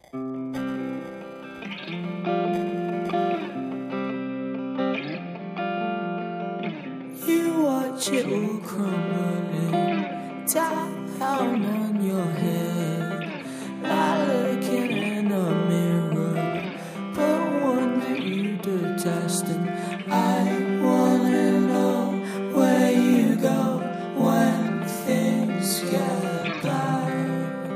You watch it all crumbling down on your head, like looking in a mirror, but one that you detest. And I wanna know where you go when things get bad.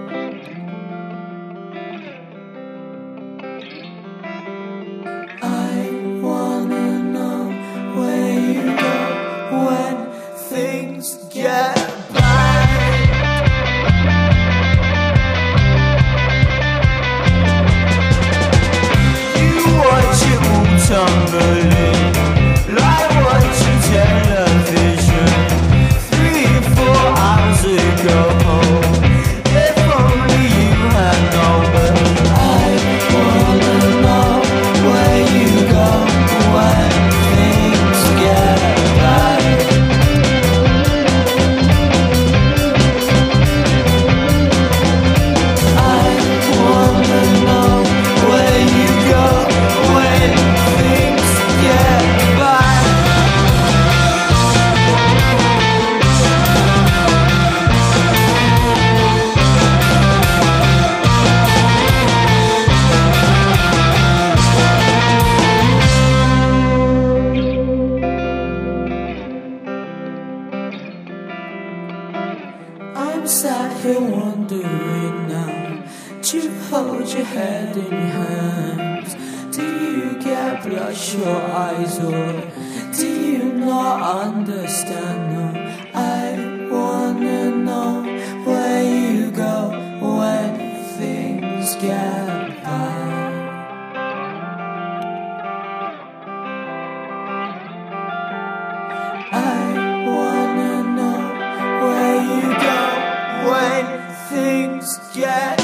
I wanna know where you go when things get bad. You watch it all tumbling like watching television 3-4 hours ago. If only you had known. But I wanna know where you go when things get bad. I wanna know where you go when things get bad. I'm sat here wondering now, do you hold your head in your hands? Do you get bloodshot eyes, or do you not understand? No, I wanna know where you go when things get bad. I wanna know where you go when things get